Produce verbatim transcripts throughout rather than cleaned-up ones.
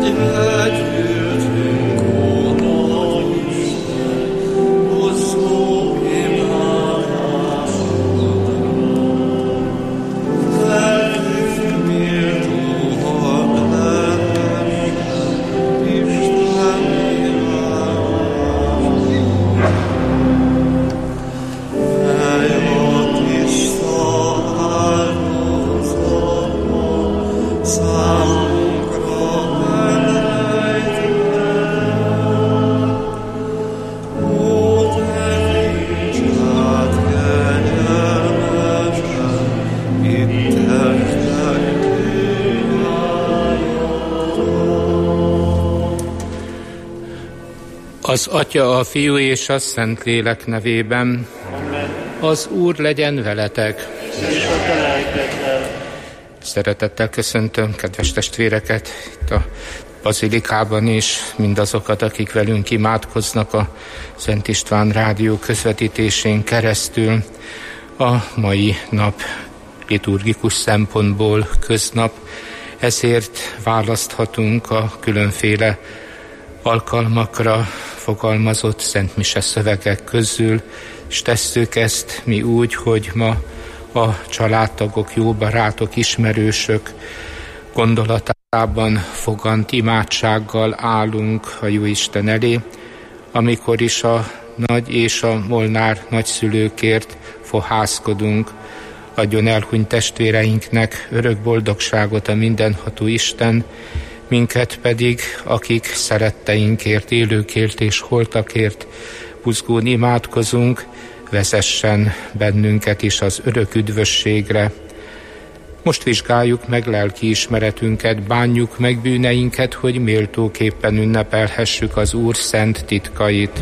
Az Atya, a Fiú és a Szentlélek nevében. Amen. Az Úr legyen veletek. És a te lelkeddel. Szeretettel köszöntöm kedves testvéreket itt a bazilikában is, mindazokat, akik velünk imádkoznak a Szent István rádió közvetítésén keresztül. A mai nap liturgikus szempontból köznap, ezért választhatunk a különféle alkalmakra fogalmazott szentmise szövegek közül, és tesszük ezt mi úgy, hogy ma a családtagok, jó barátok, ismerősök gondolatában fogant imádsággal állunk a Jóisten elé, amikor is a nagy és a Molnár nagyszülőkért fohászkodunk. Adjon elhunyt testvéreinknek örök boldogságot a mindenható Isten, minket pedig, akik szeretteinkért, élőkért és holtakért buzgón imádkozunk, vezessen bennünket is az örök üdvösségre. Most vizsgáljuk meg lelkiismeretünket, bánjuk meg bűneinket, hogy méltóképpen ünnepelhessük az Úr szent titkait.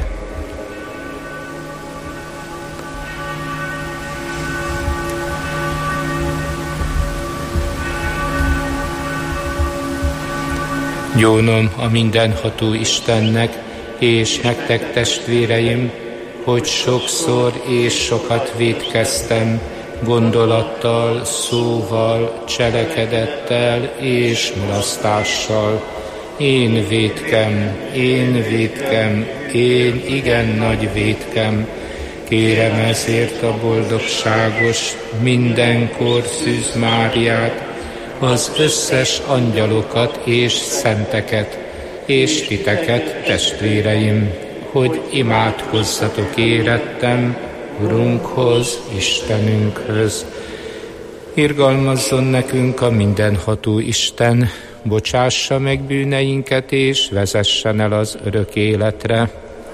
Gyónom a mindenható Istennek, és nektek testvéreim, hogy sokszor és sokat vétkeztem, gondolattal, szóval, cselekedettel és mulasztással. Én vétkem, én vétkem, én igen nagy vétkem. Kérem ezért a boldogságos, mindenkor Szűz Máriát, az összes angyalokat és szenteket, és titeket, testvéreim, hogy imádkozzatok érettem Urunkhoz, Istenünkhöz. Irgalmazzon nekünk a mindenható Isten, bocsássa meg bűneinket, és vezessen el az örök életre.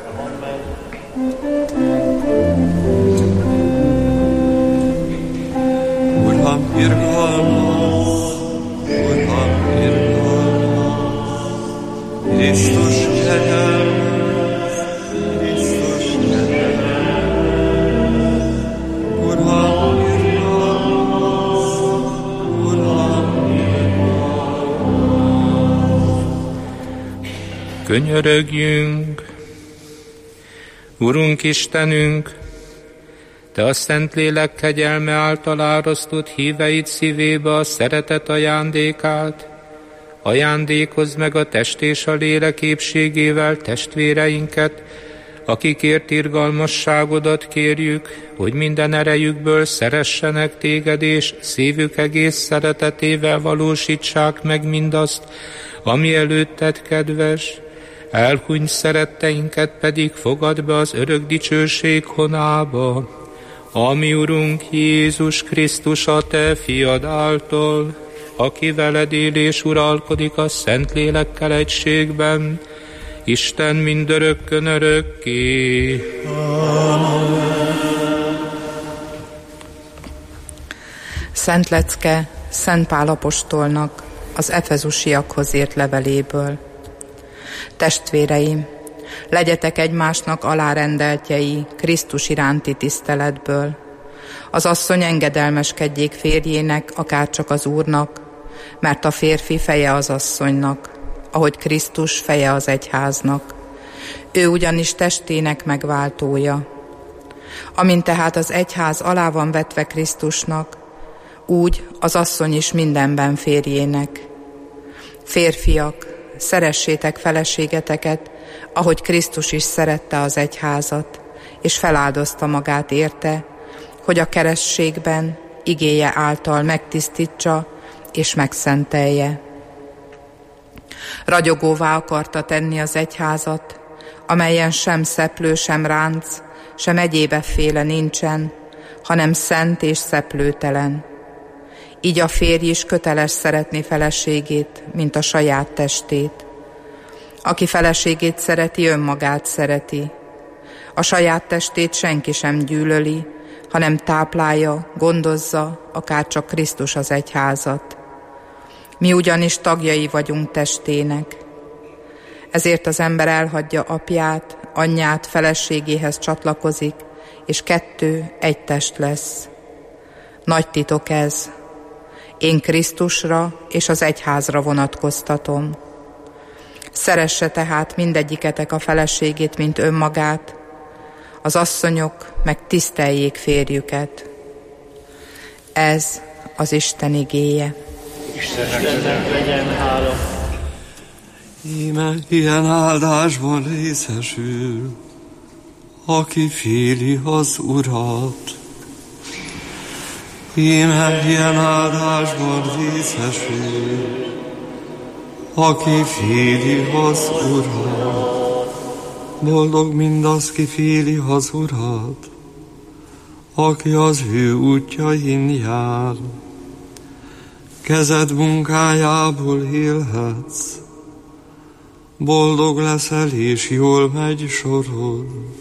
Uram, irgalmaz, Uram, irgalmaz, Krisztus kegyelmez, Krisztus kegyelmez, Uram, irgalmaz, Uram, irgalmaz. Könyörögjünk! Urunk Istenünk, Te a Szentlélek kegyelme által árasztott híveid szívébe a szeretet ajándékát, ajándékozd meg a test és a lélek épségével testvéreinket, akikért irgalmasságodat kérjük, hogy minden erejükből szeressenek téged, és szívük egész szeretetével valósítsák meg mindazt, ami előtted kedves. Elhunyt szeretteinket pedig fogadd be az örök dicsőség honába, ami Urunk Jézus Krisztus a Te fiad által, aki veled él és uralkodik a Szentlélekkel egységben, Isten mindörökkön örökké. Szent lecke Szent Pál apostolnak az efezusiakhoz írt leveléből. Testvéreim, legyetek egymásnak alárendeltjei Krisztus iránti tiszteletből. Az asszony engedelmeskedjék férjének, akárcsak az Úrnak, mert a férfi feje az asszonynak, ahogy Krisztus feje az egyháznak. Ő ugyanis testének megváltója. Amint tehát az egyház alá van vetve Krisztusnak, úgy az asszony is mindenben férjének. Férfiak, szeressétek feleségeteket, ahogy Krisztus is szerette az egyházat, és feláldozta magát érte, hogy a keresztségben igéje által megtisztítsa és megszentelje. Ragyogóvá akarta tenni az egyházat, amelyen sem szeplő, sem ránc, sem egyébeféle nincsen, hanem szent és szeplőtelen. Így a férj is köteles szeretni feleségét, mint a saját testét. Aki feleségét szereti, önmagát szereti. A saját testét senki sem gyűlöli, hanem táplálja, gondozza, akár csak Krisztus az egyházat. Mi ugyanis tagjai vagyunk testének. Ezért az ember elhagyja apját, anyját, feleségéhez csatlakozik, és kettő egy test lesz. Nagy titok ez. Én Krisztusra és az egyházra vonatkoztatom. Szeresse tehát mindegyiketek a feleségét, mint önmagát, az asszonyok meg tiszteljék férjüket. Ez az Isten igéje. Istennek legyen hála. Íme ilyen áldásban részesül, aki féli az Urat. Íme ilyen áldásban részesül, aki féli az Urat. Boldog mindaz, ki féli az Urat, aki az ő útjain jár. Kezed munkájából élhetsz, boldog leszel és jól megy sorod.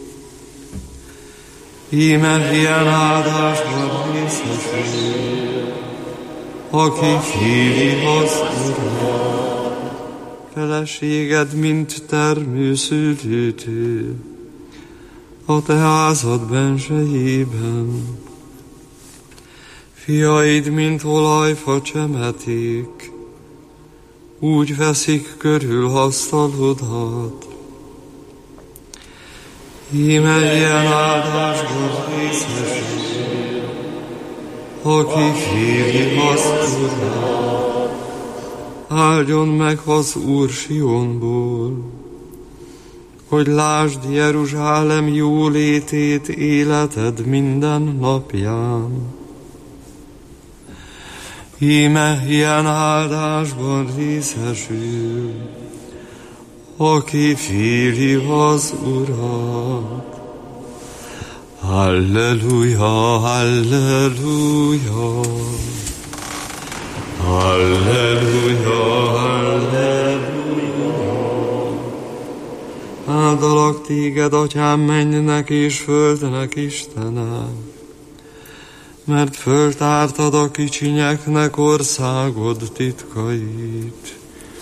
Íme ilyen áldásban részesül, aki féli az Urat. Feleséged, mint termőszülőtő, a te házad bensejében. Fiaid, mint olajfa csemeték, úgy veszik körül asztalodat. Íme ilyen áldásban részesül, aki féli az Urat. Áldjon meg az Úr Sionból, hogy lásd Jeruzsálem jólétét életed minden napján. Íme ilyen áldásban részesül, aki féli az Urat. Halleluja, halleluja. Halleluja, halleluja. Áldalak téged, Atyám, mennynek és földnek Istene, mert föltártad a kicsinyeknek országod titkait.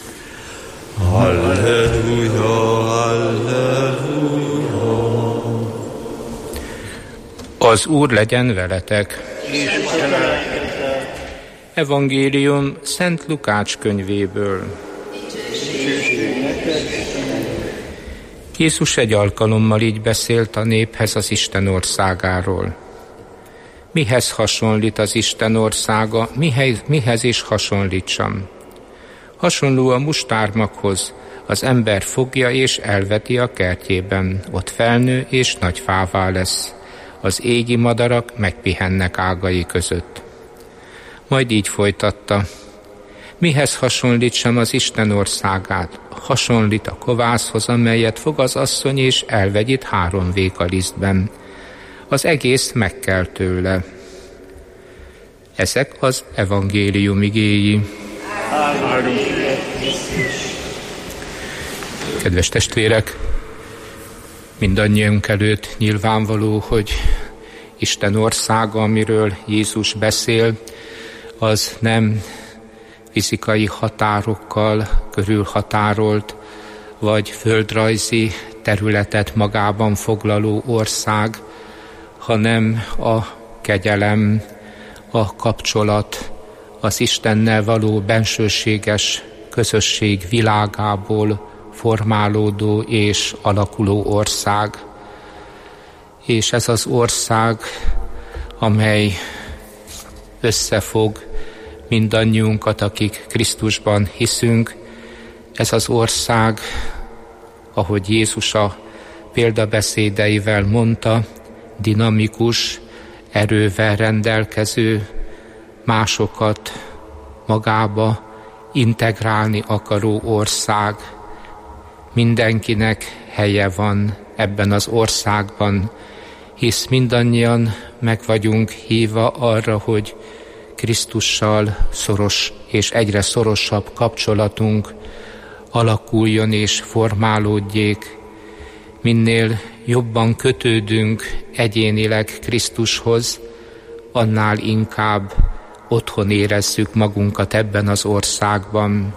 Halleluja, halleluja. Az Úr legyen veletek. Evangélium Szent Lukács könyvéből. Jézus egy alkalommal így beszélt a néphez az Isten országáról. Mihez hasonlít az Isten országa, mihez, mihez is hasonlítsam? Hasonló a mustármaghoz, az ember fogja és elveti a kertjében, ott felnő és nagy fává lesz. Az égi madarak megpihennek ágai között. Majd így folytatta. Mihez hasonlítsam az Isten országát? Hasonlít a kovászhoz, amelyet fog az asszony és elvegyít három véka lisztben. Az egész megkel tőle. Ezek az evangélium igéi. Kedves testvérek, mindannyiunk előtt nyilvánvaló, hogy Isten országa, amiről Jézus beszél, az nem fizikai határokkal körülhatárolt, vagy földrajzi területet magában foglaló ország, hanem a kegyelem, a kapcsolat, az Istennel való bensőséges közösség világából formálódó és alakuló ország. És ez az ország, amely összefog mindannyiunkat, akik Krisztusban hiszünk, Ez az ország, ahogy Jézus a példabeszédeivel mondta, dinamikus, erővel rendelkező, másokat magába integrálni akaró ország. Mindenkinek helye van ebben az országban, hisz mindannyian meg vagyunk hívva arra, hogy Krisztussal szoros és egyre szorosabb kapcsolatunk alakuljon és formálódjék. Minél jobban kötődünk egyénileg Krisztushoz, annál inkább otthon érezzük magunkat ebben az országban,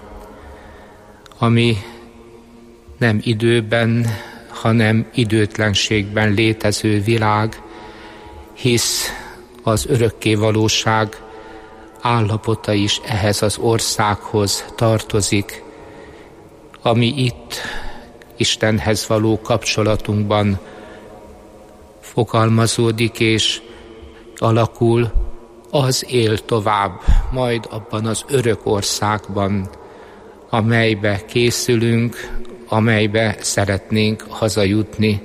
ami nem időben, hanem időtlenségben létező világ, hisz az örökkévalóság állapota is ehhez az országhoz tartozik, ami itt Istenhez való kapcsolatunkban fogalmazódik és alakul, az él tovább, majd abban az örök országban, amelybe készülünk, amelybe szeretnénk hazajutni.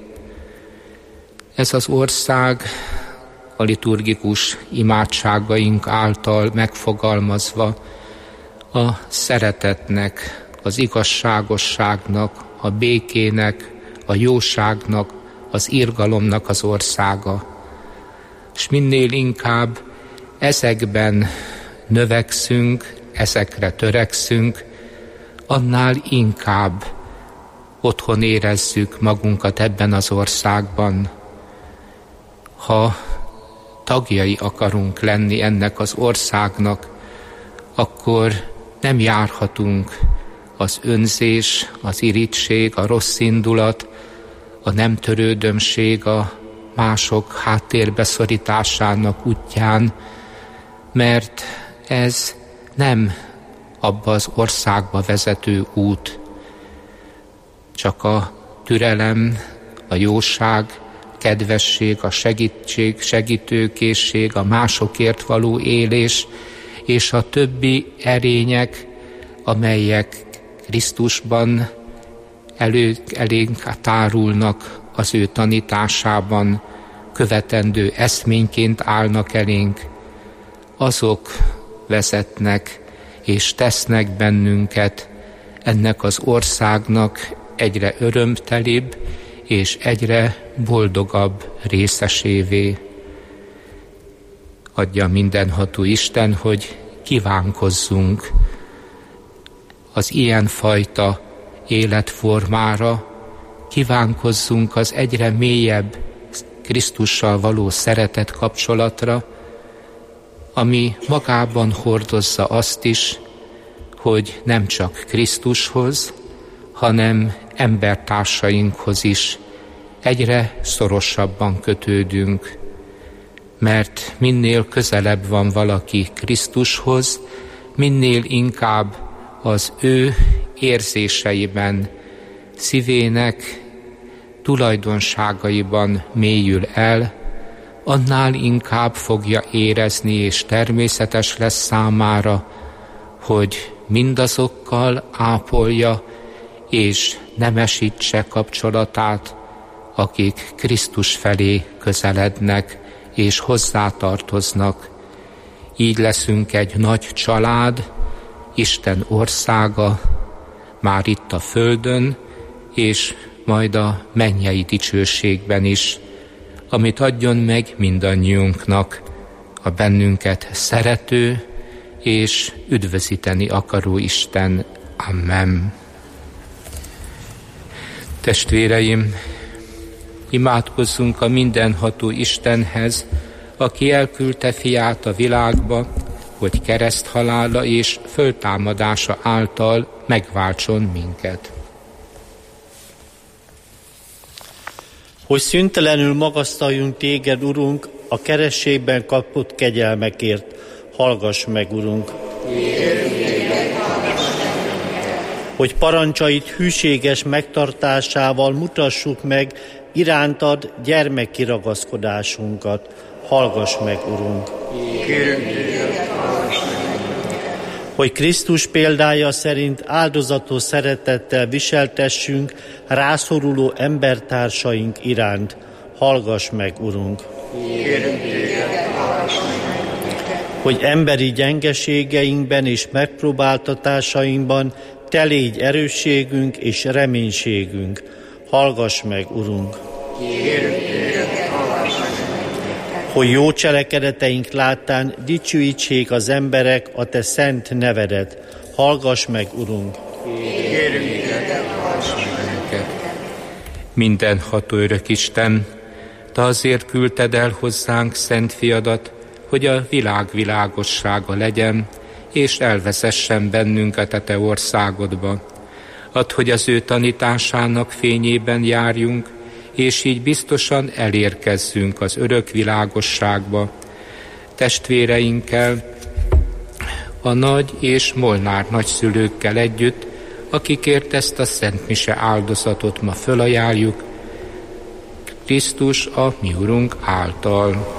Ez az ország a liturgikus imádságaink által megfogalmazva a szeretetnek, az igazságosságnak, a békének, a jóságnak, az irgalomnak az országa. És minél inkább ezekben növekszünk, ezekre törekszünk, annál inkább otthon érezzük magunkat ebben az országban. Ha tagjai akarunk lenni ennek az országnak, akkor nem járhatunk az önzés, az irigység, a rossz indulat, a nem törődömség, a mások háttérbe szorításának útján, mert ez nem abba az országba vezető út. Csak a türelem, a jóság, kedvesség, a segítség, segítőkészség, a másokért való élés, és a többi erények, amelyek Krisztusban elő, elénk tárulnak, az ő tanításában követendő eszményként állnak elénk, azok vezetnek és tesznek bennünket ennek az országnak egyre örömtelibb és egyre boldogabb részesévé. Adja mindenható Isten, hogy kívánkozzunk az ilyenfajta életformára, kívánkozzunk az egyre mélyebb Krisztussal való szeretet kapcsolatra, ami magában hordozza azt is, hogy nem csak Krisztushoz, hanem embertársainkhoz is egyre szorosabban kötődünk, mert minél közelebb van valaki Krisztushoz, minél inkább az ő érzéseiben, szívének tulajdonságaiban mélyül el, annál inkább fogja érezni, és természetes lesz számára, hogy mindazokkal ápolja és nemesítse kapcsolatát, akik Krisztus felé közelednek és hozzátartoznak. Így leszünk egy nagy család, Isten országa, már itt a földön, és majd a mennyei dicsőségben is, amit adjon meg mindannyiunknak, a bennünket szerető és üdvözíteni akaró Isten. Amen. Testvéreim, imádkozzunk a mindenható Istenhez, aki elküldte fiát a világba, hogy kereszthalála és föltámadása által megváltson minket. Hogy szüntelenül magasztaljunk téged, Urunk, a kerességben kapott kegyelmekért. Hallgass meg, Urunk! Hogy parancsait hűséges megtartásával mutassuk meg irántad gyermeki ragaszkodásunkat. Hallgass meg, Urunk! hogy Krisztus példája szerint áldozatos szeretettel viseltessünk rászoruló embertársaink iránt. Hallgass meg, Urunk! Hogy emberi gyengeségeinkben és megpróbáltatásainkban te légy erősségünk és reménységünk. Hallgass meg, Urunk! Hogy jó cselekedeteink láttán dicsőítsék az emberek a te szent nevedet. Hallgass meg, Urunk! Mindenható örök Isten, te azért küldted el hozzánk szent fiadat, hogy a világ világossága legyen, és elvezessen bennünket a te országodba. Add, hogy az ő tanításának fényében járjunk, és így biztosan elérkezzünk az örök világosságba. Testvéreinkkel, a nagy és Molnár nagyszülőkkel együtt, akikért ezt a Szent Mise áldozatot ma fölajánljuk, Krisztus a mi Urunk által.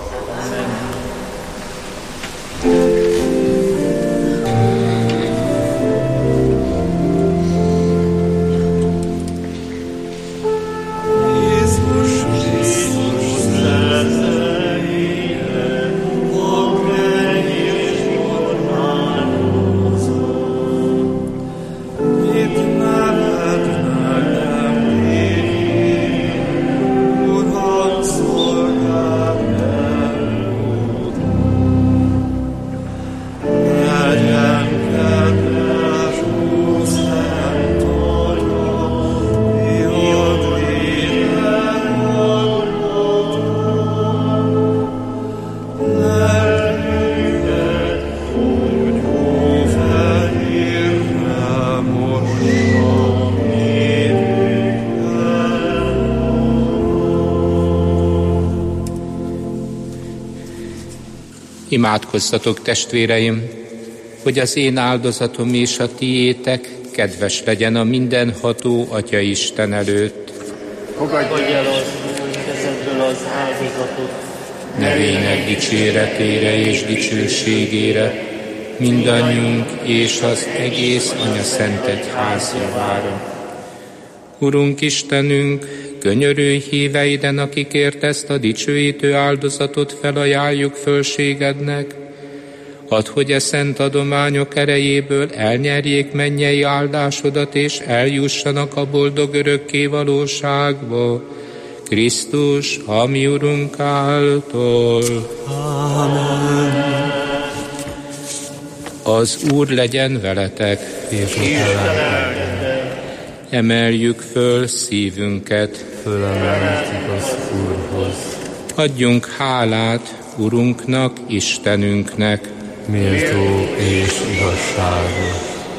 Imádkozzatok, testvéreim, hogy az én áldozatom és a tiétek kedves legyen a mindenható Atya Isten előtt. Fogadj el az kezedből az áldozatot, nevének dicséretére és dicsőségére, mindannyiunk és az egész Anya Szent Egyház javára. Urunk Istenünk, könyörülj híveiden, akikért ezt a dicsőítő áldozatot felajánljuk fölségednek. Add, hogy e szent adományok erejéből elnyerjék mennyei áldásodat, és eljussanak a boldog örökké valóságba. Krisztus, a mi Urunk által. Amen. Az Úr legyen veletek. És Emeljük föl szívünket. fölemeltük az Úrhoz. Adjunk hálát Urunknak, Istenünknek. Méltó és igazságos.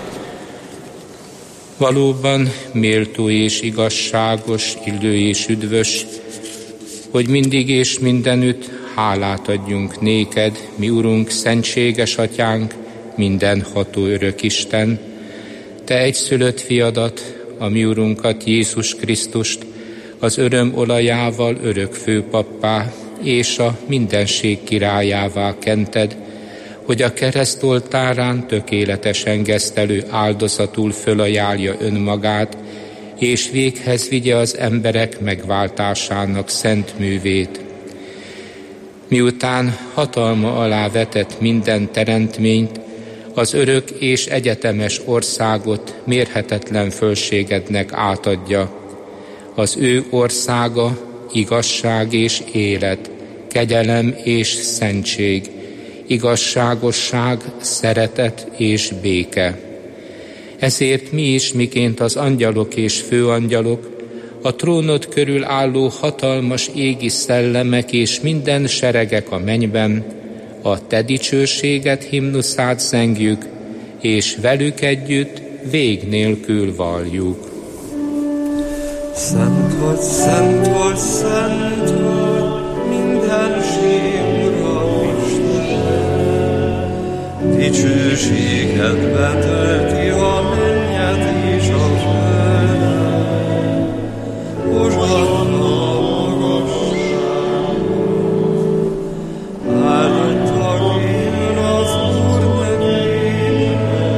Valóban méltó és igazságos, illő és üdvös, hogy mindig és mindenütt hálát adjunk néked, mi Urunk, szentséges Atyánk, mindenható örök Isten. Te egyszülött fiadat, a mi Urunkat, Jézus Krisztust, az öröm olajával örök főpappá és a mindenség királyává kented, hogy a kereszt oltárán tökéletesen gesztelő áldozatul fölajánlja önmagát, és véghez vigye az emberek megváltásának szent művét. Miután hatalma alá vetett minden teremtményt, az örök és egyetemes országot mérhetetlen fölségednek átadja. Az ő országa igazság és élet, kegyelem és szentség, igazságosság, szeretet és béke. Ezért mi is, miként az angyalok és főangyalok, a trónod körül álló hatalmas égi szellemek és minden seregek a mennyben, a te dicsőséget himnuszát zengjük, és velük együtt vég nélkül valljuk. Szent vagy, szent vagy, szent vagy, mindenség Ura Isten. Dicsőséged betölti a mennyet és a földet. Hozsanna a magasságban, áldottak én az Úr nevében.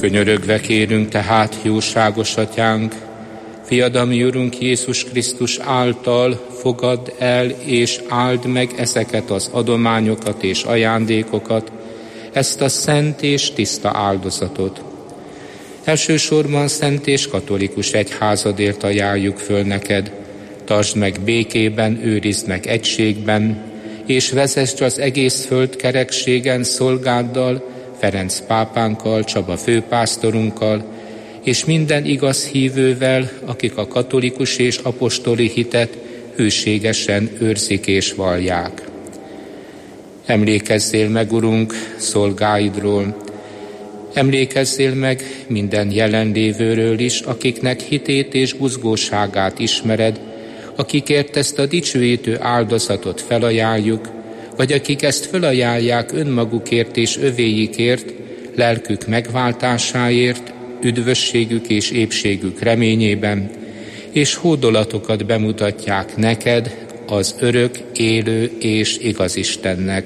Könyörögve kérünk tehát, jóságos Atyánk, Fiad, ami Urunk Jézus Krisztus által fogadd el és áld meg ezeket az adományokat és ajándékokat, ezt a szent és tiszta áldozatot. Elsősorban szent és katolikus egyházadért ajánljuk föl neked, tartsd meg békében, őrizd meg egységben, és vezess az egész földkerekségen szolgáddal, Ferenc pápánkkal, Csaba főpásztorunkkal, és minden igaz hívővel, akik a katolikus és apostoli hitet hűségesen őrzik és vallják. Emlékezzél meg, Urunk, szolgáidról, emlékezzél meg minden jelenlévőről is, akiknek hitét és buzgóságát ismered, akikért ezt a dicsőítő áldozatot felajánljuk, vagy akik ezt felajánlják önmagukért és övéikért, lelkük megváltásáért, üdvösségük és épségük reményében, és hódolatokat bemutatják neked, az örök, élő és igaz Istennek.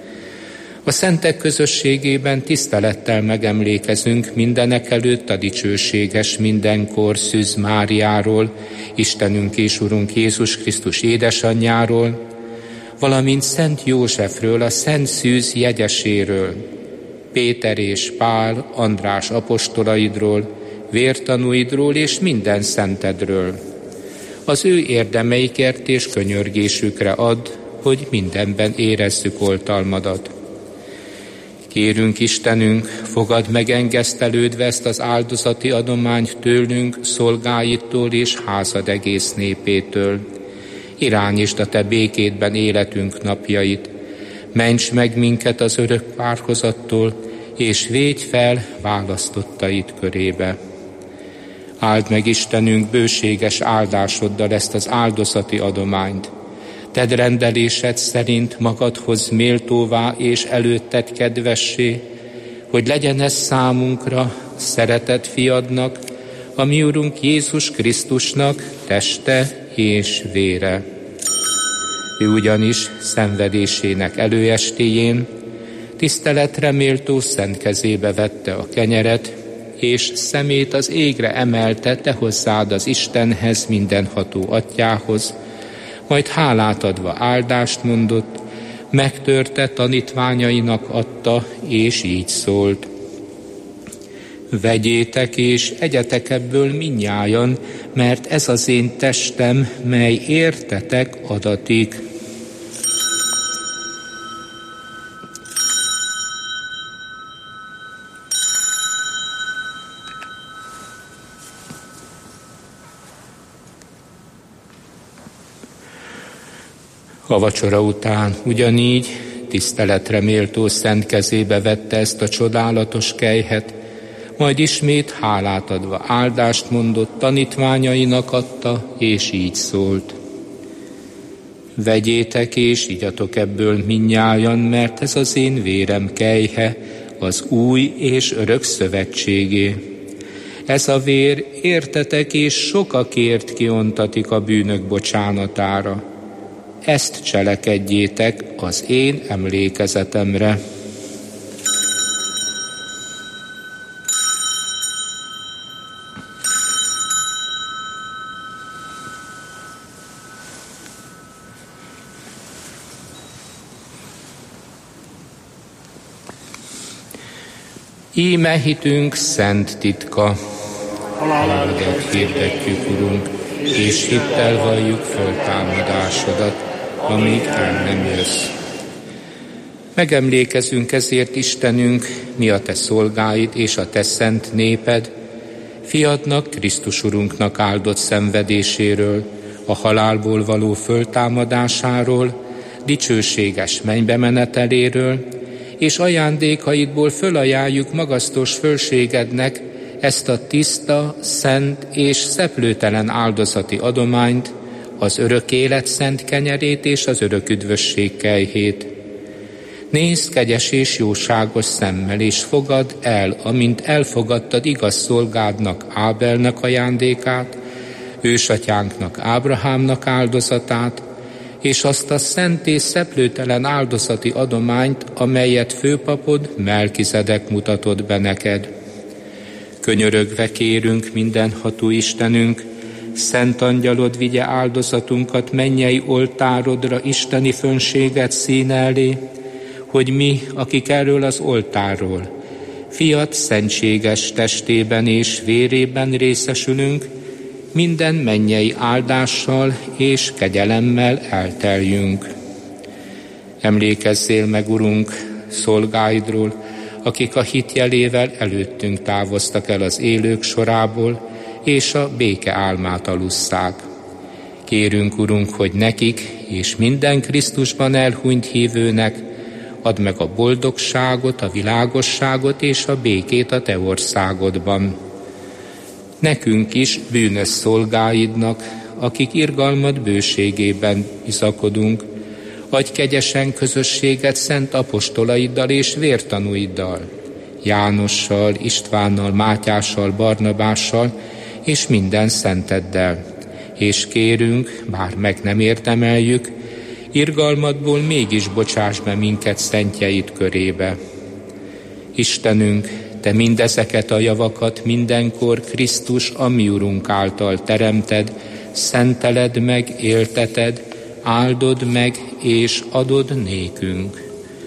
A szentek közösségében tisztelettel megemlékezünk mindenekelőtt a dicsőséges mindenkor Szűz Máriáról, Istenünk és Urunk Jézus Krisztus édesanyjáról, valamint Szent Józsefről, a Szent Szűz jegyeséről, Péter és Pál, András apostolaidról, vértanúidról és minden szentedről. Az ő érdemeikért és könyörgésükre add, hogy mindenben érezzük oltalmadat. Kérünk, Istenünk, fogadd meg engesztelődve ezt az áldozati adományt tőlünk, szolgáitól és házad egész népétől. Irányítsd a te békédben életünk napjait, ments meg minket az örök párhozattól, és védj fel választottait körébe. Áld meg, Istenünk, bőséges áldásoddal ezt az áldozati adományt. Tedd rendelésed szerint magadhoz méltóvá és előtted kedvessé, hogy legyen ez számunkra szeretett fiadnak, a mi Urunk Jézus Krisztusnak teste és vére. Ő ugyanis szenvedésének előestéjén tiszteletre méltó szent kezébe vette a kenyeret, és szemét az égre emelte, te hozzád az Istenhez, mindenható Atyához, majd hálát adva áldást mondott, megtörte, tanítványainak adta, és így szólt: vegyétek és egyetek ebből mindnyájan, mert ez az én testem, mely értetek adatik. A vacsora után ugyanígy tiszteletre méltó szent kezébe vette ezt a csodálatos kejhet, majd ismét hálát adva áldást mondott, tanítványainak adta, és így szólt: vegyétek és igyatok ebből mindnyájan, mert ez az én vérem kejhe, az új és örök szövetségé. Ez a vér értetek és sokakért kiontatik a bűnök bocsánatára. Ezt cselekedjétek az én emlékezetemre. Íme hitünk szent titka. Halálodat hirdetjük, Urunk, és hittel valljuk föltámadásodat, amíg el nem jössz. Megemlékezünk ezért, Istenünk, mi a te szolgáid és a te szent néped, fiadnak, Krisztus Urunknak áldott szenvedéséről, a halálból való föltámadásáról, dicsőséges mennybe meneteléről, és ajándékaidból fölajánljuk magasztos fölségednek ezt a tiszta, szent és szeplőtelen áldozati adományt, az örök élet szent kenyerét és az örök üdvösség kejhét. Nézd kegyes és jóságos szemmel, és fogadd el, amint elfogadtad igaz szolgádnak Ábelnek ajándékát, ősatyánknak Ábrahámnak áldozatát, és azt a szent és szeplőtelen áldozati adományt, amelyet főpapod Melkizedek mutatott be neked. Könyörögve kérünk, mindenható Istenünk, Szent Angyalod vigye áldozatunkat mennyei oltárodra, isteni fönséget színe elé, hogy mi, akik erről az oltárról, fiat szentséges testében és vérében részesülünk, minden mennyei áldással és kegyelemmel elteljünk. Emlékezzél meg, Urunk, szolgáidról, akik a hit jelével előttünk távoztak el az élők sorából, és a béke álmát alusszák. Kérünk, Urunk, hogy nekik és minden Krisztusban elhunyt hívőnek add meg a boldogságot, a világosságot és a békét a Te országodban. Nekünk is, bűnös szolgáidnak, akik irgalmad bőségében bizakodunk, adj kegyesen közösséget szent apostolaiddal és vértanúiddal, Jánossal, Istvánnal, Mátyással, Barnabással és minden szenteddel. És kérünk, bár meg nem érdemeljük, irgalmadból mégis bocsáss be minket szentjeid körébe. Istenünk, Te mindezeket a javakat mindenkor Krisztus, a mi Urunk által teremted, szenteled meg, élteted, áldod meg és adod nékünk.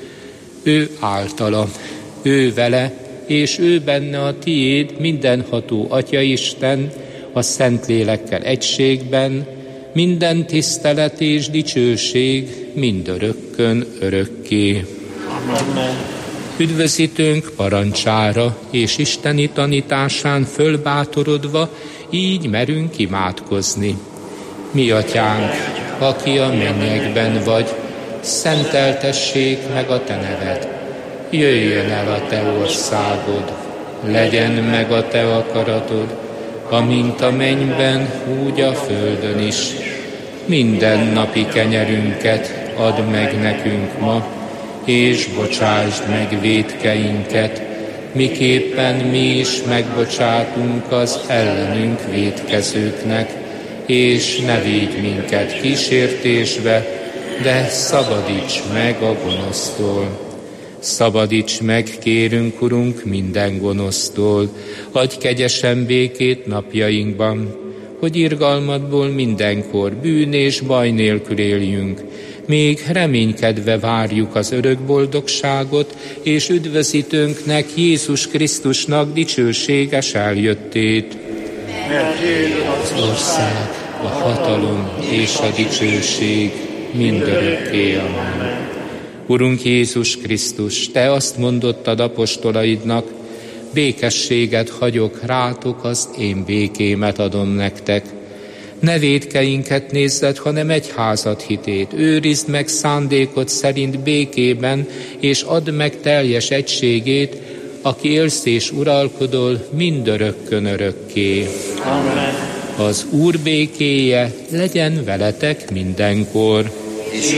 Ő általa, ő vele, és ő benne a tiéd, mindenható Atyaisten, a Szentlélekkel egységben, minden tisztelet és dicsőség mindörökkön örökké. Amen. Üdvözítőnk parancsára és isteni tanításán fölbátorodva, így merünk imádkozni. Mi atyánk, aki a mennyekben vagy, szenteltessék meg a te neved. Jöjjön el a te országod, legyen meg a te akaratod, amint a mennyben, úgy a földön is. Minden napi kenyerünket add meg nekünk ma, és bocsásd meg vétkeinket, miképpen mi is megbocsátunk az ellenünk vétkezőknek, és ne védj minket kísértésbe, de szabadíts meg a gonosztól. Szabadíts meg, kérünk, Urunk, minden gonosztól, adj kegyesen békét napjainkban, hogy irgalmadból mindenkor bűn és baj nélkül éljünk, még reménykedve várjuk az örök boldogságot, és üdvözítőnknek, Jézus Krisztusnak dicsőséges eljöttét. Mert az ország, a hatalom és a dicsőség mindörökké. Amen. Urunk Jézus Krisztus, Te azt mondottad apostolaidnak, békességet hagyok rátok, az én békémet adom nektek. Ne vétkeinket nézzed, hanem egyházad hitét. Őrizd meg szándékod szerint békében, és add meg teljes egységét, aki élsz és uralkodol mindörökkön örökké. Amen. Az Úr békéje legyen veletek mindenkor. És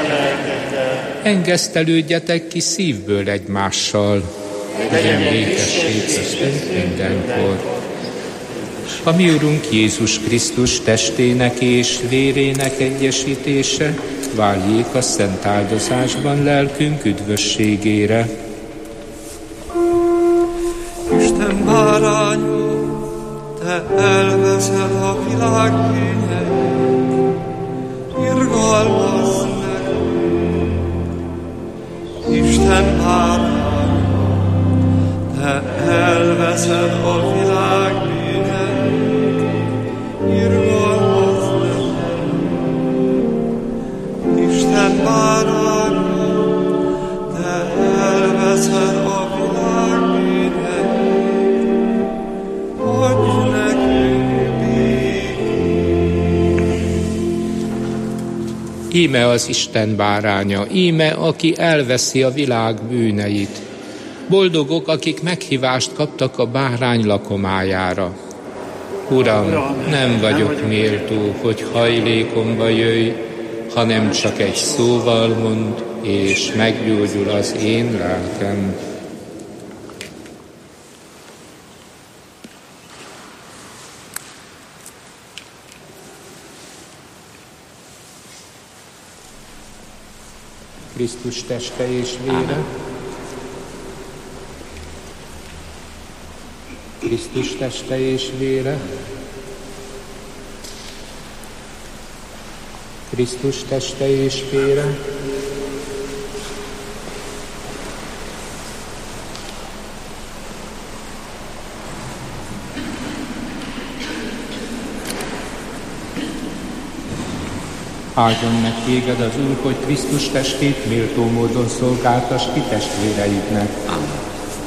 engesztelődjetek ki szívből egymással. Legyen békesség köztünk mindenkor. A mi Urunk Jézus Krisztus testének és vérének egyesítése váljék a szent áldozásban lelkünk üdvösségére. Isten báránya, Te elveszed a világ bűneit, irgalmazz nekünk. Isten báránya, Te elveszed a világ bűneit, irgalmazz nekünk. Isten báránya, Te elveszed a világ bűneit, adj nekünk békét. Íme az Isten báránya, íme, aki elveszi a világ bűneit. Boldogok, akik meghívást kaptak a bárány lakomájára. Uram, nem vagyok méltó, hogy hajlékomba jöjj, hanem csak egy szóval mondd, és meggyógyul az én lelkem. Krisztus teste és vére. Amen. Krisztus teste és vére, Krisztus teste és vére, áldjon meg téged az Úr, hogy Krisztus testét méltó módon szolgáltass ki testvéreidnek. Amen.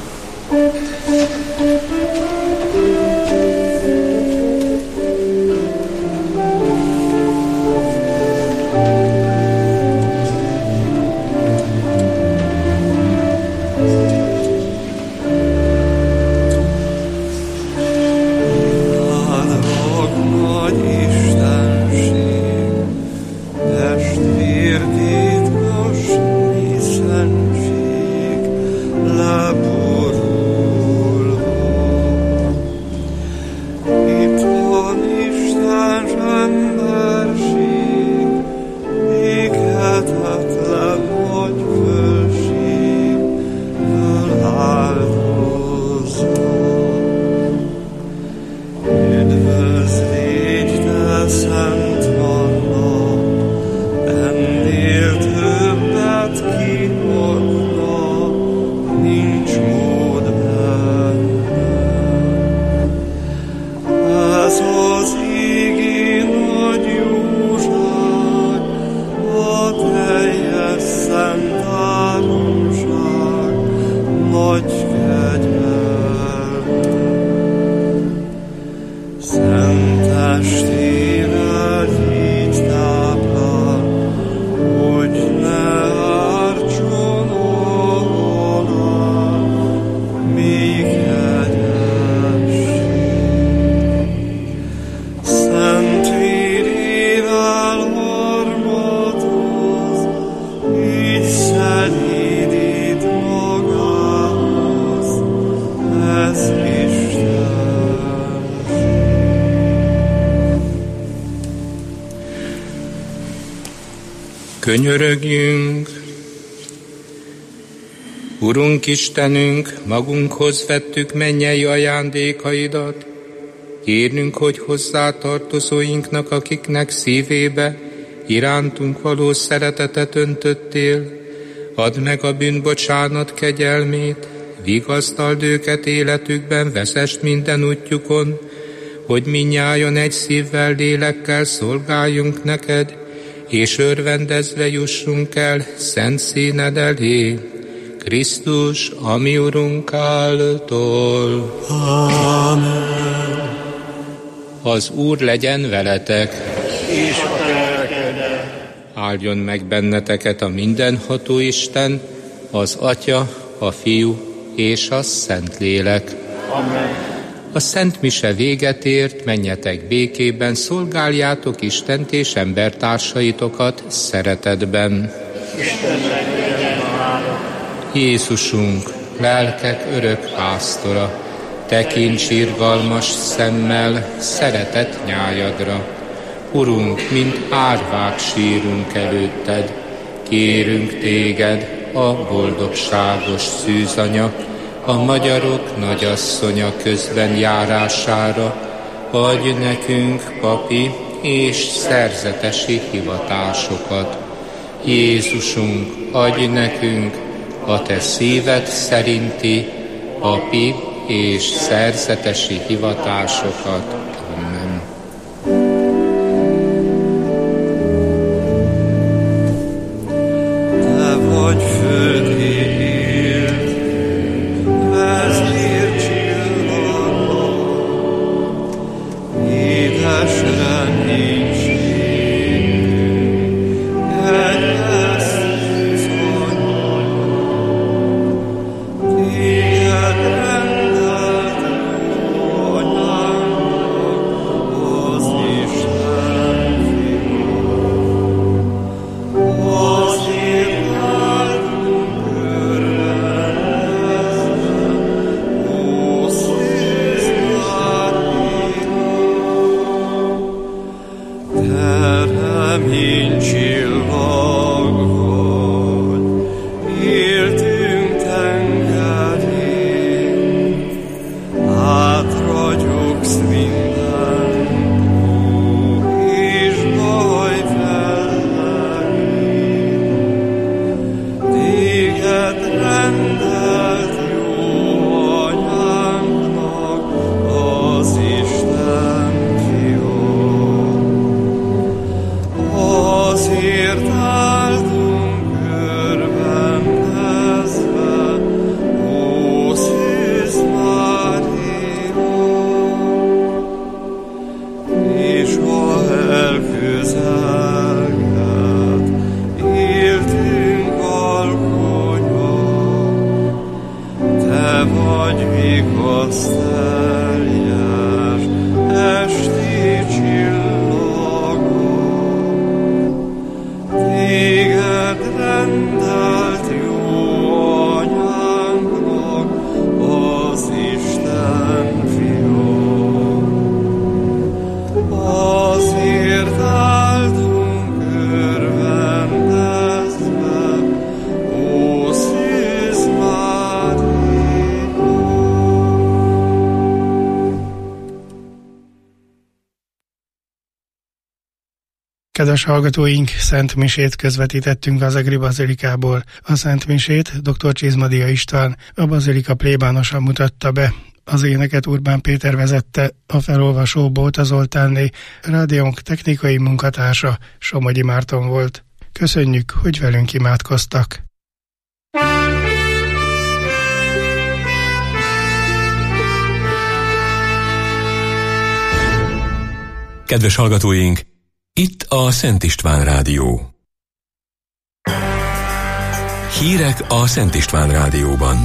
Könyörögjünk! Urunk Istenünk, magunkhoz vettük mennyei ajándékaidat, kérnünk, hogy hozzátartozóinknak, akiknek szívébe irántunk való szeretetet öntöttél, add meg a bűnbocsánat kegyelmét, vigasztald őket életükben, vezesd minden útjukon, hogy mindnyájan egy szívvel, lélekkel szolgáljunk neked, és örvendezve jussunk el szent színed elé, Krisztus, a mi Urunk által. Amen. Az Úr legyen veletek, És a lelkeddel. Áldjon meg benneteket a mindenható Isten, az Atya, a Fiú és a Szentlélek. Amen. A Szent Mise véget ért, menjetek békében, szolgáljátok Istent és embertársaitokat szeretetben. Istennek legyen hála. Jézusunk, lelkek örök pásztora, tekints irgalmas szemmel szeretet nyájadra. Urunk, mint árvák sírunk előtted, kérünk téged, a boldogságos szűzanya, a magyarok nagyasszonya közben járására, adj nekünk papi és szerzetesi hivatásokat. Jézusunk, adj nekünk a te szíved szerinti papi és szerzetesi hivatásokat. Amen. Te vagy földi élt, vezércsillagom, édes reménységünk, egyes szűzanyag, téged rendeltünk anyánknak, az Isten fiú. Azért áldunk örvendezve, ó szűz Mária. Te reménycsillag vagy, éltünk tengerén, át szentelt jó anyánknak, az Isten fia. Azért áldunk örvendezve, ó szűz Mária. Kedves hallgatóink, Szent Misét közvetítettünk az Egri Bazilikából. A Szent Misét dr. Csizmadia István, a bazilika plébánosa mutatta be. Az éneket Urbán Péter vezette, a felolvasó Bóta Zoltánné, rádiónk technikai munkatársa Somogyi Márton volt. Köszönjük, hogy velünk imádkoztak. Kedves hallgatóink, itt a Szent István Rádió. Hírek a Szent István Rádióban.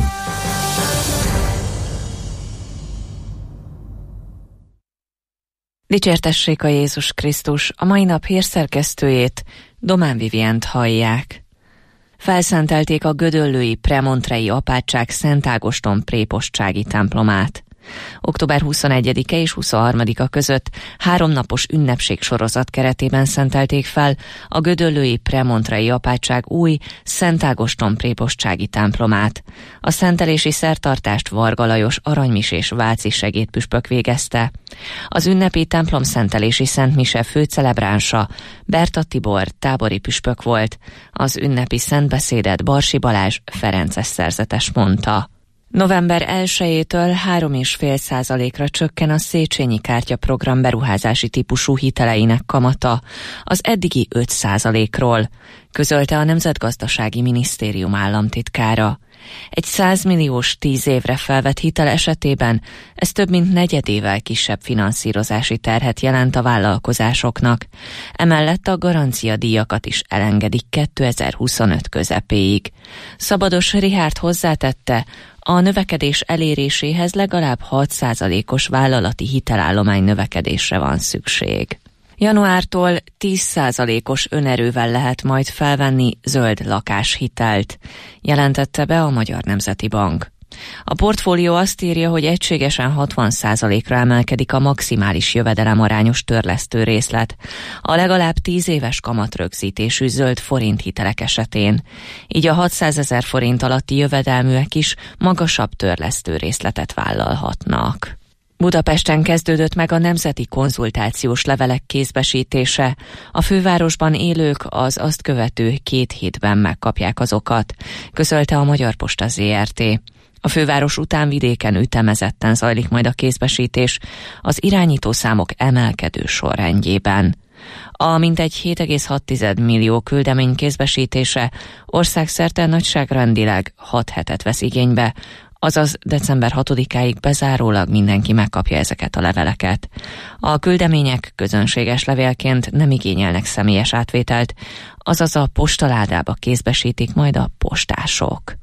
Dicsértessék a Jézus Krisztus, a mai nap hírszerkesztőjét, Domán Vivient hallják. Felszentelték a gödöllői premontrei apátság Szent Ágoston prépostsági templomát. október huszonegyedike és huszonharmadika között háromnapos ünnepségsorozat keretében szentelték fel a gödöllői premontrei apátság új Szent Ágoston prépostsági templomát. A szentelési szertartást Varga Lajos aranymisés váci segédpüspök végezte. Az ünnepi templom szentelési szentmise főcelebránsa Berta Tibor tábori püspök volt. Az ünnepi szentbeszédet Barsi Balázs ferences szerzetes mondta. november elsejétől három egész öt százalékra csökken a Széchenyi kártya program beruházási típusú hiteleinek kamata az eddigi öt százalékról, közölte a Nemzetgazdasági Minisztérium államtitkára. Egy száz milliós tíz évre felvett hitel esetében ez több mint negyedével kisebb finanszírozási terhet jelent a vállalkozásoknak. Emellett a garanciadíjakat is elengedik kétezer-huszonöt közepéig. Szabados Richárd hozzátette, a növekedés eléréséhez legalább hat százalékos vállalati hitelállomány növekedésre van szükség. Januártól tíz százalékos önerővel lehet majd felvenni zöld lakáshitelt, jelentette be a Magyar Nemzeti Bank. A portfólió azt írja, hogy egységesen hatvan százalékra emelkedik a maximális jövedelemarányos törlesztő részlet a legalább tíz éves kamatrögzítésű zöld forint hitelek esetén. Így a hatszázezer forint alatti jövedelműek is magasabb törlesztő részletet vállalhatnak. Budapesten kezdődött meg a nemzeti konzultációs levelek kézbesítése. A fővárosban élők az azt követő két hétben megkapják azokat, közölte a Magyar Posta zé er té. A főváros után vidéken ütemezetten zajlik majd a kézbesítés az irányítószámok emelkedő sorrendjében. A mintegy hét egész hat millió küldemény kézbesítése országszerte nagyságrendileg hat hetet vesz igénybe, azaz december hatodikáig bezárólag mindenki megkapja ezeket a leveleket. A küldemények közönséges levélként nem igényelnek személyes átvételt, azaz a postaládába kézbesítik majd a postások.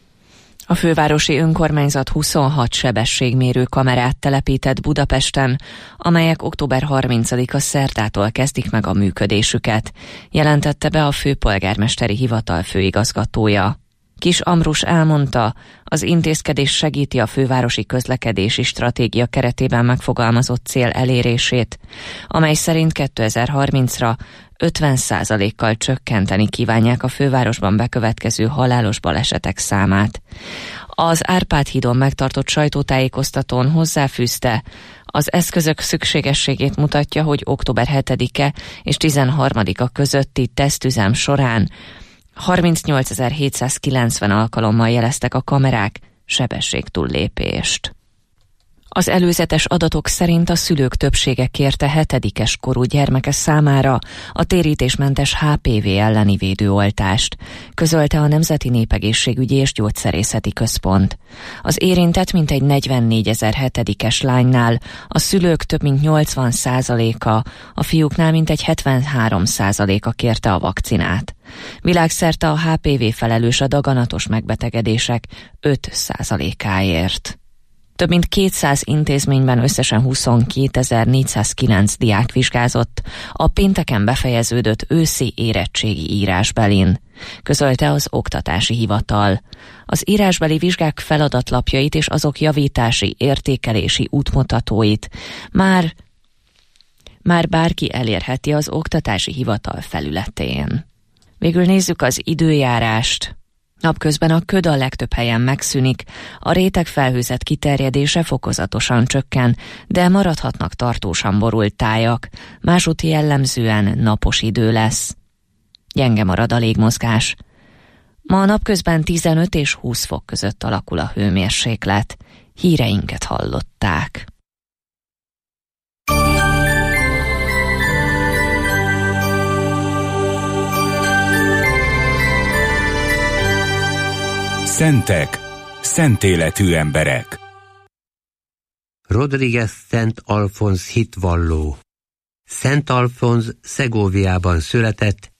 A fővárosi önkormányzat huszonhat sebességmérő kamerát telepített Budapesten, amelyek október harmincadika szerdától kezdik meg a működésüket, jelentette be a főpolgármesteri hivatal főigazgatója. Kis Ambrus elmondta, az intézkedés segíti a fővárosi közlekedési stratégia keretében megfogalmazott cél elérését, amely szerint kétezer-harmincra ötven százalékkal csökkenteni kívánják a fővárosban bekövetkező halálos balesetek számát. Az Árpád-hídon megtartott sajtótájékoztatón hozzáfűzte, az eszközök szükségességét mutatja, hogy október hetedike és tizenharmadika közötti tesztüzem során harmincnyolcezer-hétszázkilencven alkalommal jeleztek a kamerák sebességtúllépést. Az előzetes adatok szerint a szülők többsége kérte hetedikes korú gyermeke számára a térítésmentes há pé vé elleni védőoltást, közölte a Nemzeti Népegészségügyi és Gyógyszerészeti Központ. Az érintett mintegy negyvennégyezer hetedikes lánynál a szülők több mint nyolcvan százaléka, a fiúknál mintegy hetvenhárom százaléka kérte a vakcinát. Világszerte a há pé vé felelős a daganatos megbetegedések öt százalékáért. Több mint kétszáz intézményben összesen huszonkétezer-négyszázkilenc diák vizsgázott a pénteken befejeződött őszi érettségi írásbelin, közölte az Oktatási Hivatal. Az írásbeli vizsgák feladatlapjait és azok javítási, értékelési útmutatóit már, már bárki elérheti az Oktatási Hivatal felületén. Végül nézzük az időjárást. Napközben a köd a legtöbb helyen megszűnik, a rétegfelhőzet kiterjedése fokozatosan csökken, de maradhatnak tartósan borult tájak, másútt jellemzően napos idő lesz. Gyenge marad a légmozgás. Ma a napközben tizenöt és húsz fok között alakul a hőmérséklet. Híreinket hallották. Szentek, szentéletű emberek. Rodriguez Szent Alfonz hitvalló. Szent Alfonz Szegóviában született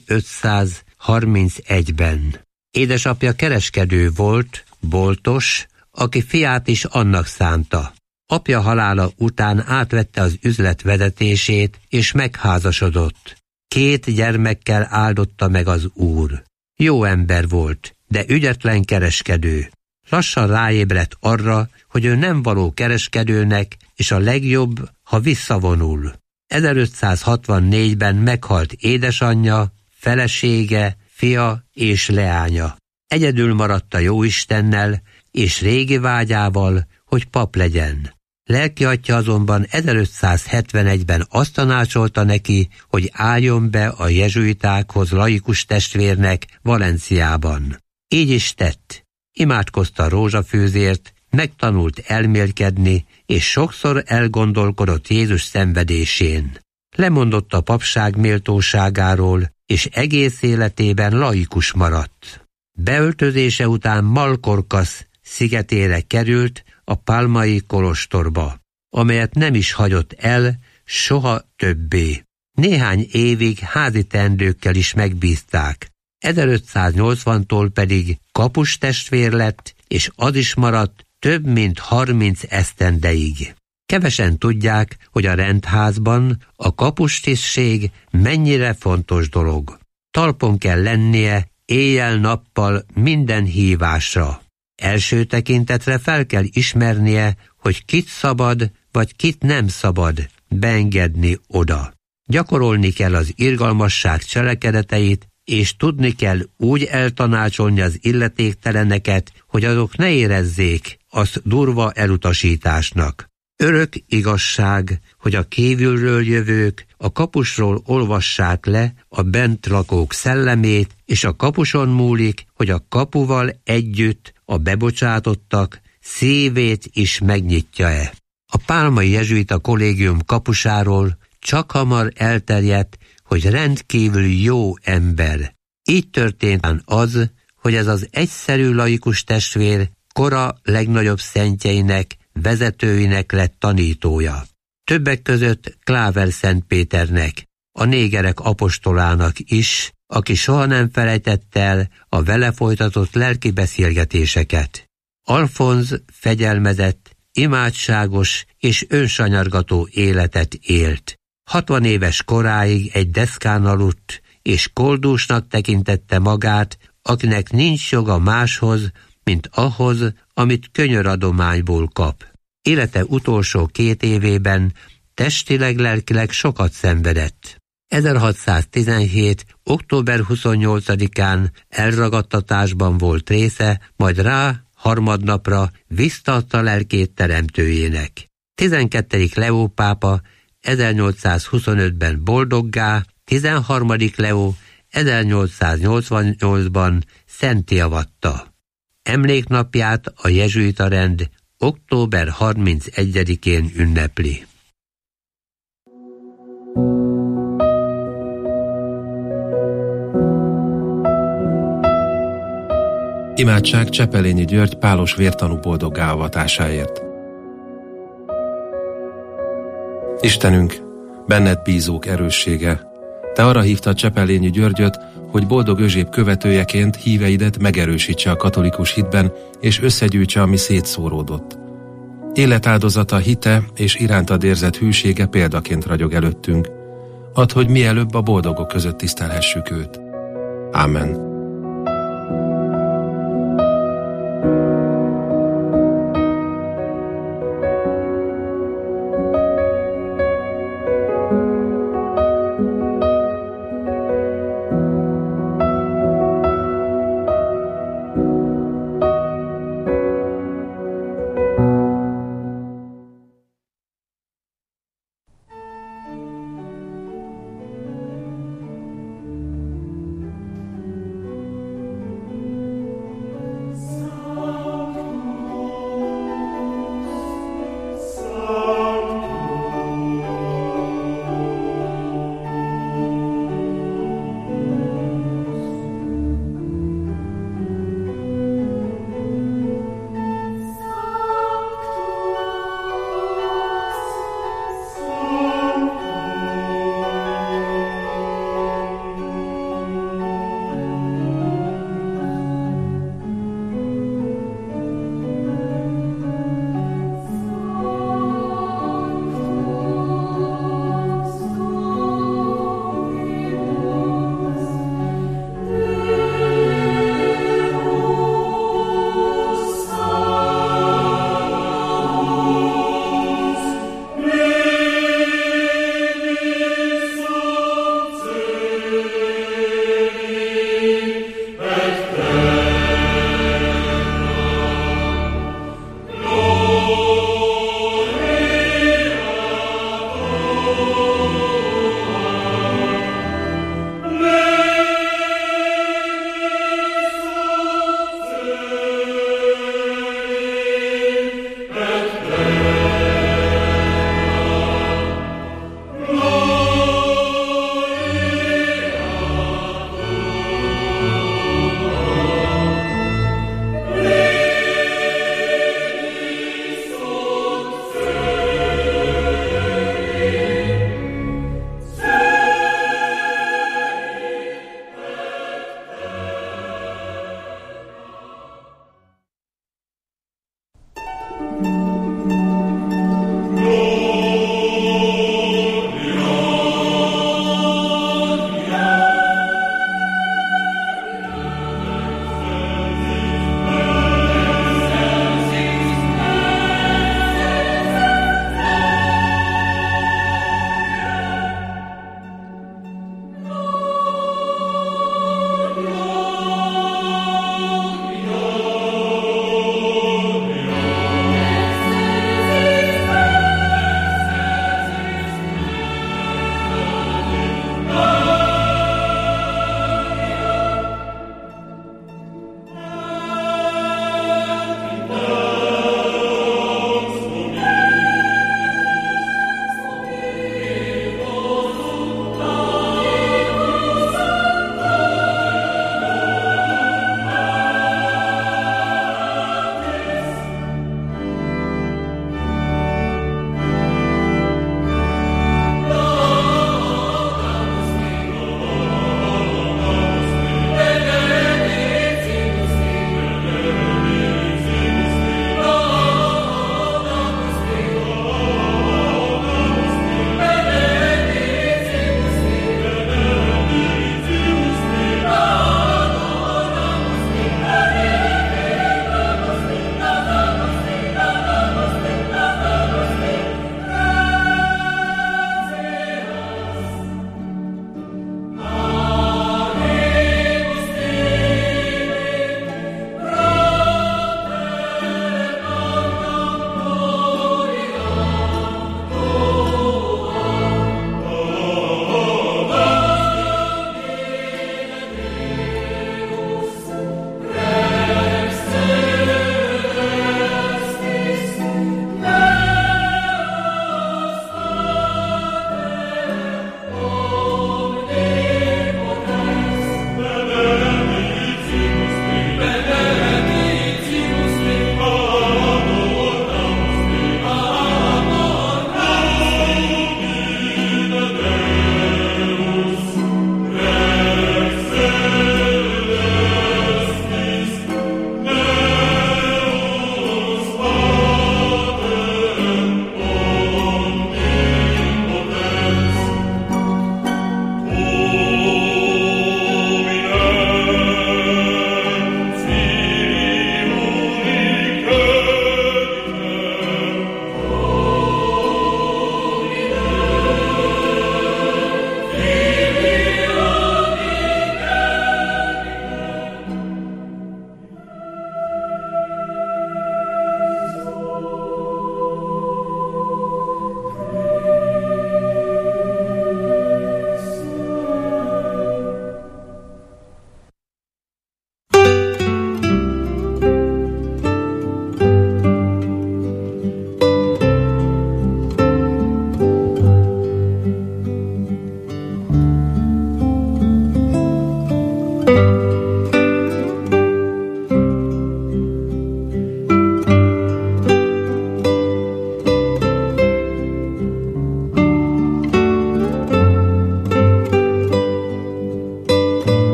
ezerötszázharmincegyben. Édesapja kereskedő volt, boltos, aki fiát is annak szánta. Apja halála után átvette az üzlet vezetését, és megházasodott. Két gyermekkel áldotta meg az Úr. Jó ember volt, de ügyetlen kereskedő. Lassan ráébredt arra, hogy ő nem való kereskedőnek, és a legjobb, ha visszavonul. ezerötszázhatvannégyben meghalt édesanyja, felesége, fia és leánya. Egyedül maradt a Jóistennel, és régi vágyával, hogy pap legyen. Lelkiatya azonban ezerötszázhetvenegyben azt tanácsolta neki, hogy álljon be a jezsuitákhoz laikus testvérnek Valenciában. Így is tett. Imádkozta a rózsafőzért, megtanult elmélkedni, és sokszor elgondolkodott Jézus szenvedésén. Lemondott a papság méltóságáról, és egész életében laikus maradt. Beöltözése után Malkorkasz szigetére került, a Palmai kolostorba, amelyet nem is hagyott el soha többé. Néhány évig házi teendőkkel is megbízták. ezerötszáznyolcvantól pedig kapus testvér lett, és az is maradt több mint harminc esztendeig. Kevesen tudják, hogy a rendházban a kapustisztség mennyire fontos dolog. Talpon kell lennie éjjel-nappal minden hívásra. Első tekintetre fel kell ismernie, hogy kit szabad, vagy kit nem szabad beengedni oda. Gyakorolni kell az irgalmasság cselekedeteit, és tudni kell úgy eltanácsolni az illetékteleneket, hogy azok ne érezzék azt durva elutasításnak. Örök igazság, hogy a kívülről jövők a kapusról olvassák le a bent lakók szellemét, és a kapuson múlik, hogy a kapuval együtt a bebocsátottak szívét is megnyitja-e. A pálmai jezsuita kollégium kapusáról csak hamar elterjedt, hogy rendkívül jó ember. Így történt az, hogy ez az egyszerű laikus testvér kora legnagyobb szentjeinek, vezetőinek lett tanítója. Többek között Kláver Szentpéternek, a négerek apostolának is, aki soha nem felejtett el a vele folytatott lelki beszélgetéseket. Alfonz fegyelmezett, imádságos és önsanyargató életet élt. Hatvan éves koráig egy deszkán aludt, és koldúsnak tekintette magát, akinek nincs joga máshoz, mint ahhoz, amit könyöradományból kap. Élete utolsó két évében testileg-lelkileg sokat szenvedett. ezerhatszáztizenhét. október huszonnyolcadikán elragadtatásban volt része, majd rá harmadnapra visszaadta lelkét teremtőjének. tizenkettedik Leó pápa ezernyolcszázhuszonötben boldoggá, tizenharmadik Leó ezernyolcszáznyolcvannyolcban szentté avatta. Emléknapját a jezsuita rend október harmincegyedikén ünnepli. Imádság Csepelényi György pálos vértanú boldoggá avatásáért. Istenünk, benned bízók erőssége, te arra hívtad Csepelényi Györgyöt, hogy boldog Özséb követőjeként híveidet megerősítse a katolikus hitben, és összegyűjtse, ami szétszóródott. Életáldozata, hite és irántad érzett hűsége példaként ragyog előttünk. Add, hogy mielőbb a boldogok között tisztelhessük őt. Ámen.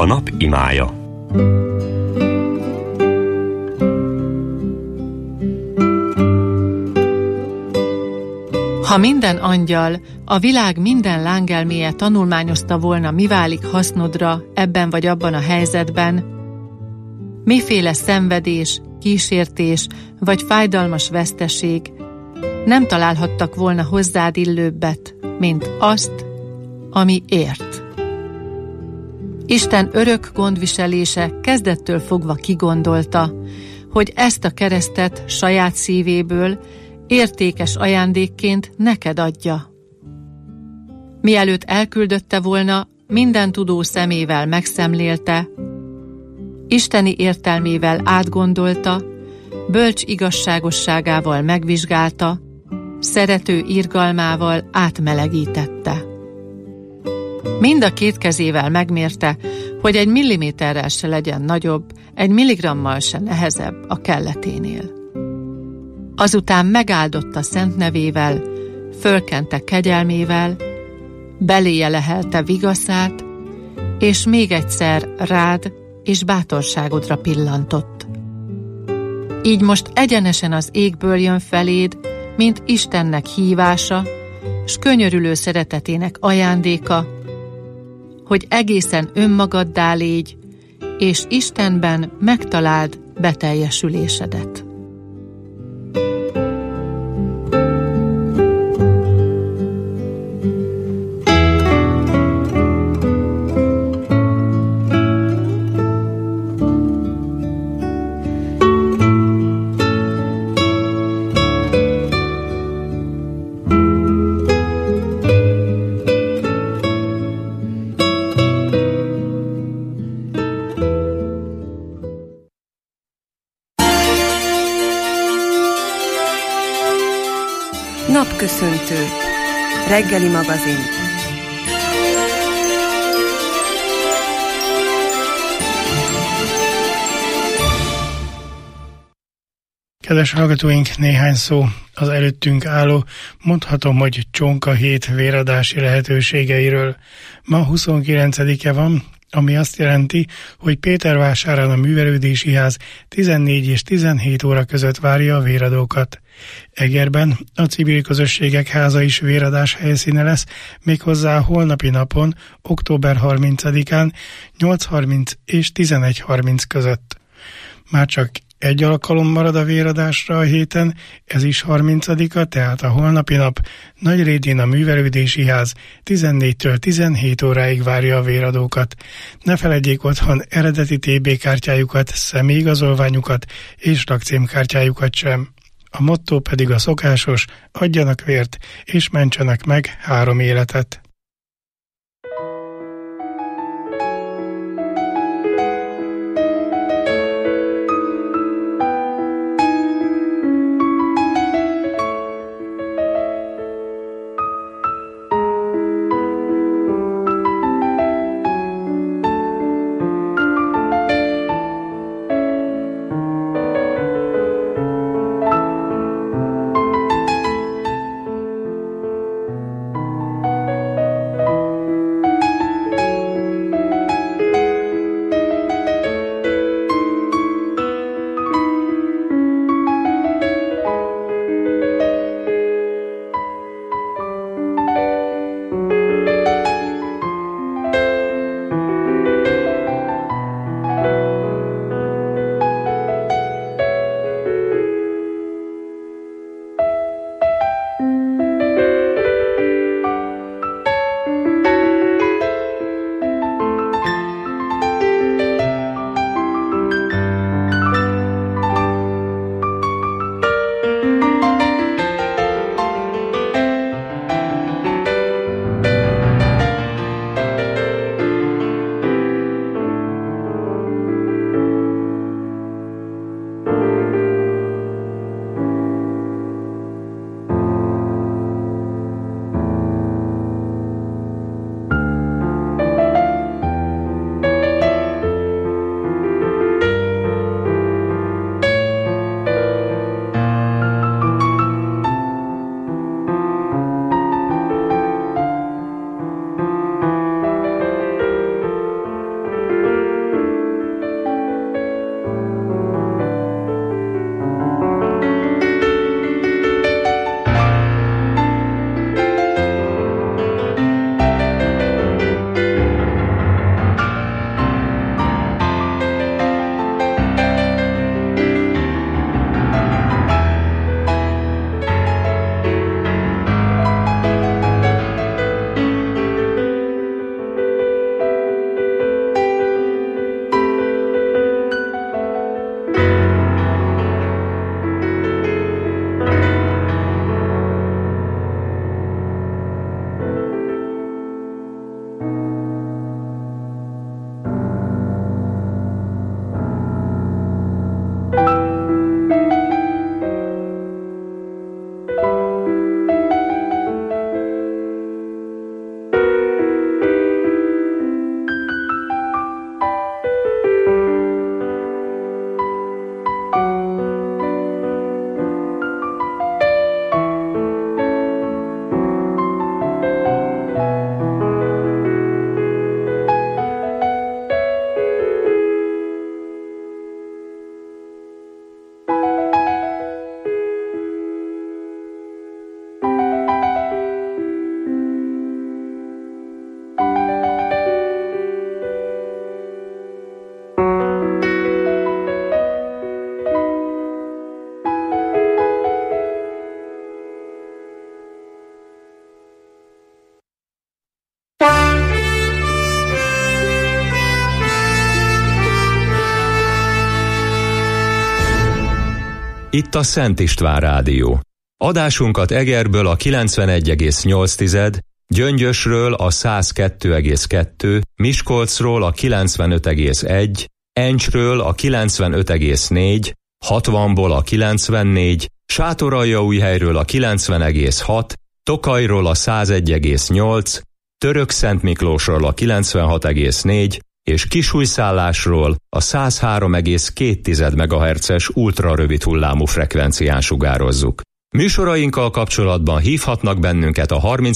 A nap imája. Ha minden angyal, a világ minden lángelméje tanulmányozta volna, mi válik hasznodra ebben vagy abban a helyzetben, miféle szenvedés, kísértés vagy fájdalmas veszteség, nem találhattak volna hozzád illőbbet, mint azt, ami ért. Isten örök gondviselése kezdettől fogva kigondolta, hogy ezt a keresztet saját szívéből értékes ajándékként neked adja. Mielőtt elküldötte volna, minden tudó szemével megszemlélte, isteni értelmével átgondolta, bölcs igazságosságával megvizsgálta, szerető irgalmával átmelegítette. Mind a két kezével megmérte, hogy egy milliméterrel se legyen nagyobb, egy milligrammal se nehezebb a kelleténél. Azután megáldotta szent nevével, fölkente kegyelmével, beléje lehelte vigaszát, és még egyszer rád és bátorságodra pillantott. Így most egyenesen az égből jön feléd, mint Istennek hívása, s könyörülő szeretetének ajándéka, hogy egészen önmagaddá légy, és Istenben megtaláld beteljesülésedet. Napköszöntő. Reggeli magazin. Kedves hallgatóink, néhány szó az előttünk álló, mondhatom, hogy csonka hét véradási lehetőségeiről. Ma huszonkilencedike van, ami azt jelenti, hogy Pétervásárán a művelődési ház tizennégy és tizenhét óra között várja a véradókat. Egerben a civil közösségek háza is véradás helyszíne lesz, méghozzá a holnapi napon, október harmincadikán nyolc harminc és tizenegy harminc között. Már csak egy alkalom marad a véradásra a héten, ez is harmincadika, tehát a holnapi nap. Nagyrédén a művelődési ház tizennégytől tizenhét óráig várja a véradókat. Ne feledjék otthon eredeti té bé kártyájukat, személyigazolványukat és lakcímkártyájukat sem. A motto pedig a szokásos, adjanak vért és mentsenek meg három életet. itt a Szent István Rádió. Adásunkat Egerből a kilencvenegy egész nyolc, Gyöngyösről a száz kettő egész kettő, Miskolcról a kilencvenöt egész egy, Encsről a kilencvenöt egész négy, hatvanból a kilencvennégy, Sátoraljaújhelyről a kilencven egész hat, Tokajról a száz egy egész nyolc, Törökszentmiklósról a kilencvenhat egész négy, és Kisújszállásról a száz három egész két megahertzes ultrarövid hullámú frekvencián sugározzuk. Műsorainkkal kapcsolatban hívhatnak bennünket a harminc